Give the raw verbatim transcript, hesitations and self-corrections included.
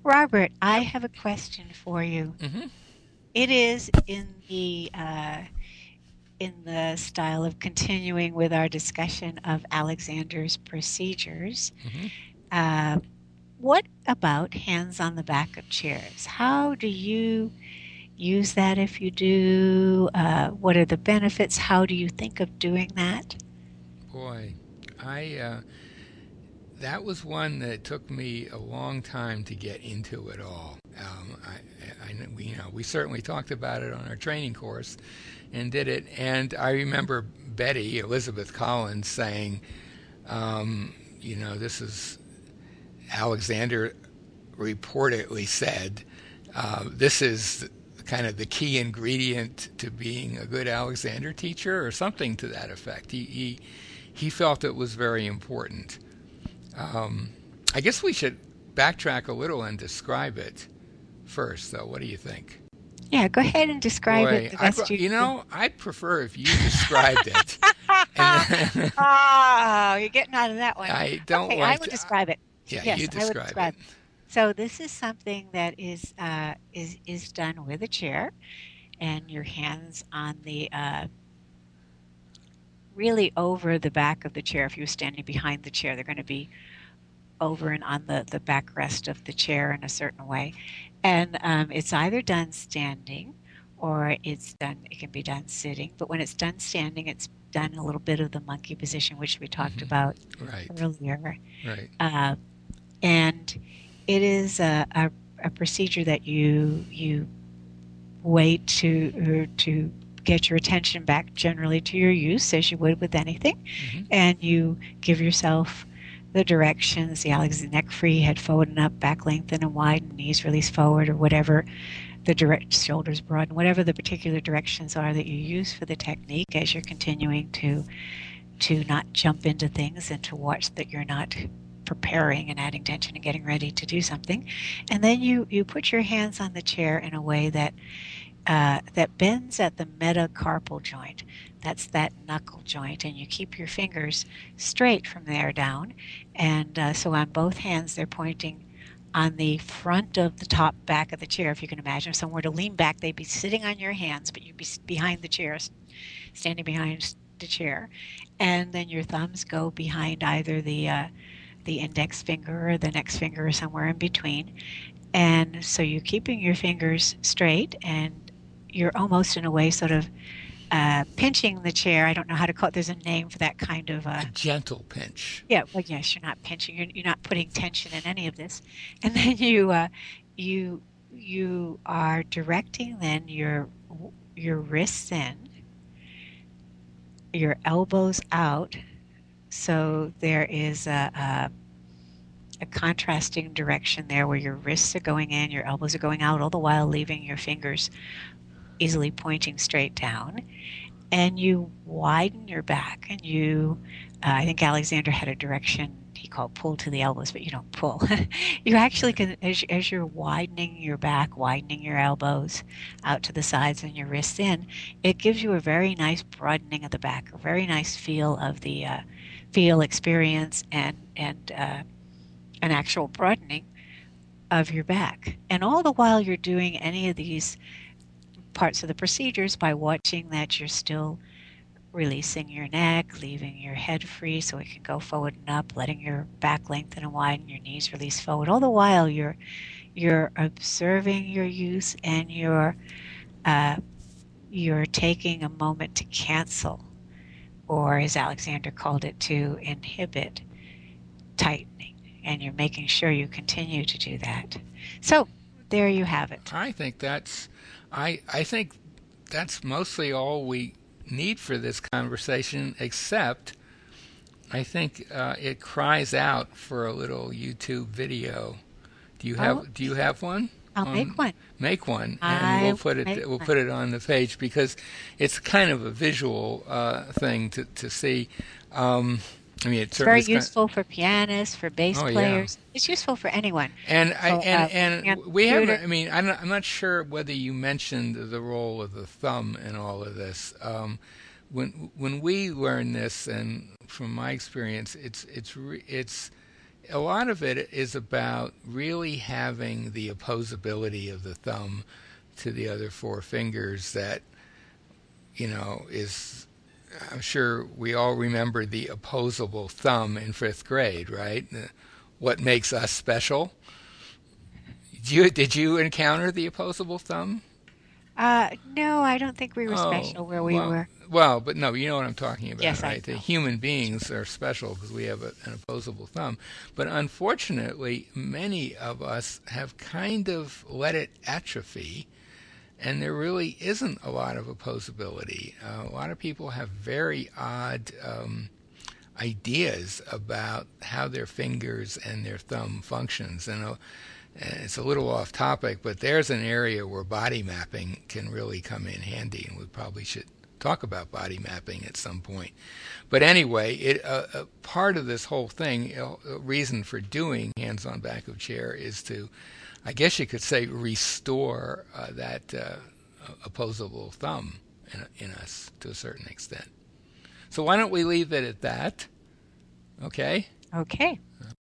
Robert, I Yep. have a question for you. Hmm. It is in the uh, in the style of continuing with our discussion of Alexander's procedures. Hmm. Uh, what about hands on the back of chairs? How do you use that if you do? Uh, what are the benefits? How do you think of doing that? Boy, I uh, that was one that took me a long time to get into it all. Um, I, I, we, you know, we certainly talked about it on our training course and did it. And I remember Betty Elizabeth Collins saying, um, you know, this is Alexander reportedly said, uh, this is kind of the key ingredient to being a good Alexander teacher, or something to that effect. He he, he felt it was very important. Um, I guess we should backtrack a little and describe it first, though. What do you think? Yeah, go ahead and describe it Boy, the I best you you can. know I'd prefer if you described it, and then Oh, you're getting out of that one. I don't Okay, I like will to. describe it. Yeah, you Yes, I will describe it. describe. So this is something that is uh, is is done with a chair and your hands on the uh, really over the back of the chair. If you're standing behind the chair, they're going to be over and on the the backrest of the chair in a certain way, and um, it's either done standing or it's done. It can be done sitting, but when it's done standing, it's done a little bit of the monkey position, which we talked Hmm. about Right, earlier. right. Uh, and it is a, a, a procedure that you you wait to uh, to get your attention back generally to your use as you would with anything, Hmm. and you give yourself the directions, the Alex neck free, head forward and up, back lengthen and widen, knees release forward, or whatever the direct shoulders broaden, whatever the particular directions are that you use for the technique as you're continuing to to not jump into things and to watch that you're not preparing and adding tension and getting ready to do something. And then you you put your hands on the chair in a way that uh, that bends at the metacarpal joint. That's that knuckle joint, and you keep your fingers straight from there down. And uh, so on both hands, they're pointing on the front of the top back of the chair. If you can imagine, if someone were to lean back, they'd be sitting on your hands, but you'd be behind the chair, standing behind the chair. And then your thumbs go behind either the uh, the index finger or the next finger or somewhere in between. And so you're keeping your fingers straight and you're almost in a way sort of uh, pinching the chair. I don't know how to call it. There's a name for that kind of A uh, gentle pinch. yeah. Well, yes, you're not pinching. You're, you're not putting tension in any of this. And then you uh, you you are directing then your your wrists in, your elbows out. So there is a, a a contrasting direction there where your wrists are going in, your elbows are going out, all the while leaving your fingers easily pointing straight down. And you widen your back, and you, uh, I think Alexander had a direction he called pull to the elbows, but you don't pull. You actually Right. can, as, as you're widening your back, widening your elbows out to the sides and your wrists in, it gives you a very nice broadening of the back, a very nice feel of the uh, feel experience and and uh, an actual broadening of your back. And all the while you're doing any of these parts of the procedures by watching that you're still releasing your neck, leaving your head free so it can go forward and up, letting your back lengthen and widen, your knees release forward. All the while you're you're observing your use and you're uh, you're taking a moment to cancel, or as Alexander called it, to inhibit tightening, and you're making sure you continue to do that. So there you have it. I think that's, I I think that's mostly all we need for this conversation. Except, I think uh, it cries out for a little YouTube video. Do you Oh, have Do you have one? I'll make Um, one. make one, and I we'll will put make it we'll one. put it on the page because it's kind of a visual uh, thing to to see. Um, I mean, it It's certainly very is kind. useful for pianists, for bass Oh yeah. players. It's useful for anyone. And I For and uh, working on and the we computer. haven't. I mean, I'm not, I'm not sure whether you mentioned the role of the thumb in all of this. Um, when when we learn this, and from my experience, it's it's re- it's a lot of it is about really having the opposability of the thumb to the other four fingers that, you know, is, I'm sure we all remember the opposable thumb in fifth grade, right? What makes us special? Did you, did you encounter the opposable thumb? Uh, no, I don't think we were Oh, special where we well, were. well, but no, you know what I'm talking about, Yes, I right? The know. human beings are special because we have a, an opposable thumb. But unfortunately, many of us have kind of let it atrophy, and there really isn't a lot of opposability. Uh, a lot of people have very odd um, ideas about how their fingers and their thumb functions, and uh, it's a little off topic, but there's an area where body mapping can really come in handy, and we probably should talk about body mapping at some point. But anyway, it, uh, uh, part of this whole thing, a uh, reason for doing hands on back of chair is to, I guess you could say, restore uh, that uh, opposable thumb in, in us to a certain extent. So why don't we leave it at that? Okay? Okay.